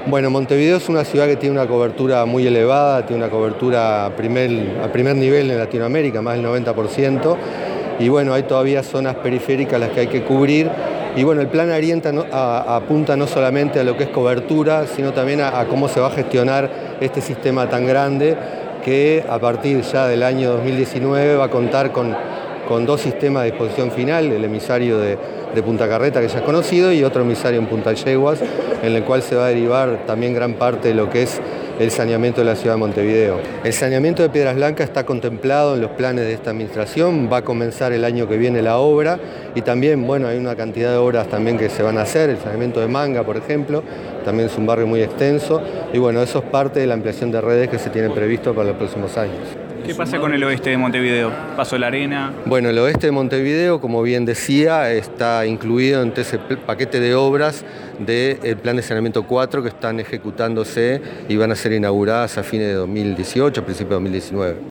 Bueno, Montevideo es una ciudad que tiene una cobertura muy elevada, tiene una cobertura a primer nivel en Latinoamérica, más del 90%, y bueno, hay todavía zonas periféricas las que hay que cubrir, y bueno, el plan apunta no solamente a lo que es cobertura, sino también a cómo se va a gestionar este sistema tan grande que a partir ya del año 2019 va a contar con dos sistemas de disposición final, el emisario de Punta Carreta, que ya es conocido, y otro emisario en Punta Yeguas, en el cual se va a derivar también gran parte de lo que es el saneamiento de la ciudad de Montevideo. El saneamiento de Piedras Blancas está contemplado en los planes de esta administración, va a comenzar el año que viene la obra, y también, bueno, hay una cantidad de obras también que se van a hacer, el saneamiento de Manga, por ejemplo, también es un barrio muy extenso, y bueno, eso es parte de la ampliación de redes que se tiene previsto para los próximos años. ¿Qué pasa con el oeste de Montevideo? Paso la Arena. Bueno, el oeste de Montevideo, como bien decía, está incluido en ese paquete de obras del Plan de Saneamiento 4 que están ejecutándose y van a ser inauguradas a fines de 2018, principios de 2019.